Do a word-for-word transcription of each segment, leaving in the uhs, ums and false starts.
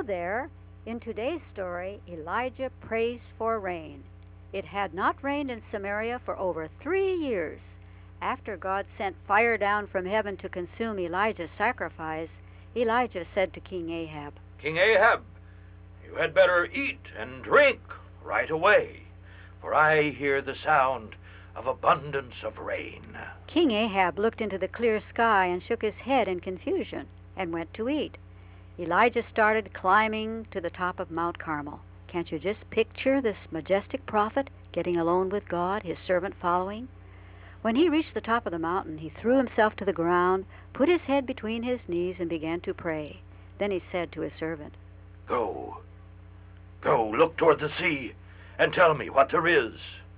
Hello there. In today's story, Elijah prays for rain. It had not rained in Samaria for over three years. After God sent fire down from heaven to consume Elijah's sacrifice, Elijah said to King Ahab, King Ahab, you had better eat and drink right away, for I hear the sound of abundance of rain. King Ahab looked into the clear sky and shook his head in confusion and went to eat. Elijah started climbing to the top of Mount Carmel. Can't you just picture this majestic prophet getting alone with God, his servant following? When he reached the top of the mountain, he threw himself to the ground, put his head between his knees, and began to pray. Then he said to his servant, Go, go, look toward the sea, and tell me what there is.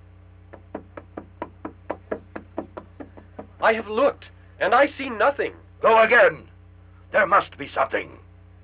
I have looked, and I see nothing. Go again. There must be something.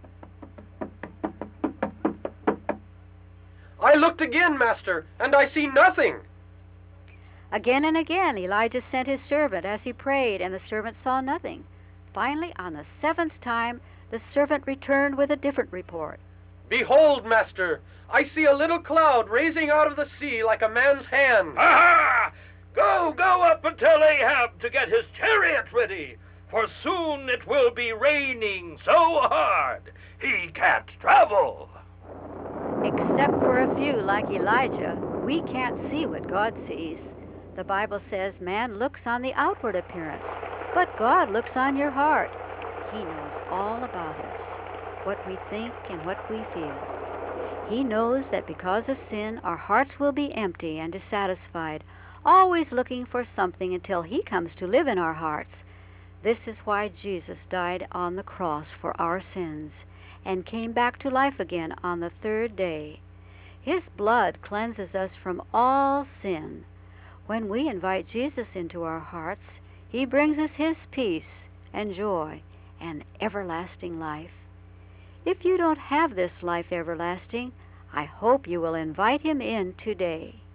I looked again, master, and I see nothing. Again and again Elijah sent his servant as he prayed, and the servant saw nothing. Finally, on the seventh time, the servant returned with a different report. Behold, master, I see a little cloud raising out of the sea like a man's hand. Aha! Go, go up and tell Ahab to get his chariot ready, for soon it will be raining so hard he can't travel. Except for a few like Elijah, we can't see what God sees. The Bible says man looks on the outward appearance, but God looks on your heart. He knows all about us, what we think and what we feel. He knows that because of sin, our hearts will be empty and dissatisfied, always looking for something until He comes to live in our hearts. This is why Jesus died on the cross for our sins and came back to life again on the third day. His blood cleanses us from all sin. When we invite Jesus into our hearts, He brings us His peace and joy and everlasting life. If you don't have this life everlasting, I hope you will invite Him in today.